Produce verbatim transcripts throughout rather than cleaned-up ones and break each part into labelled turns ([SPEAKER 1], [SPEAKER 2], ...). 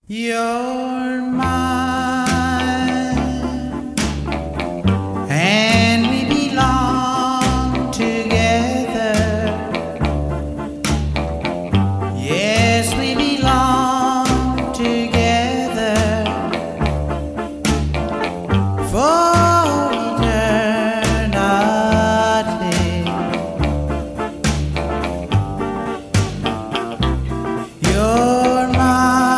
[SPEAKER 1] You're mine, and we belong together. Yes, we belong together for eternity. You're mine.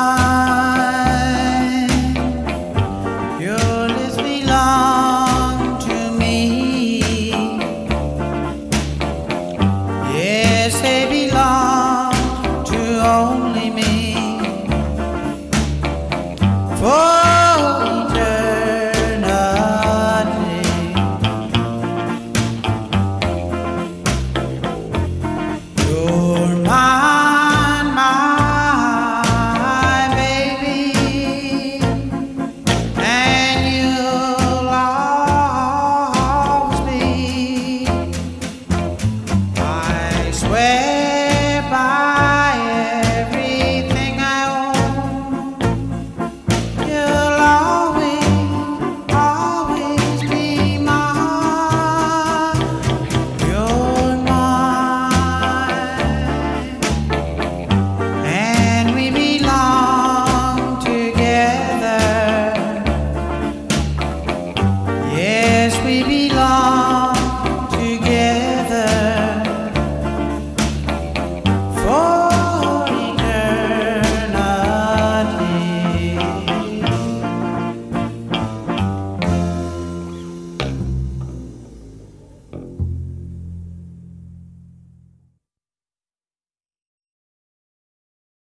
[SPEAKER 1] Yes, they belong to only me. For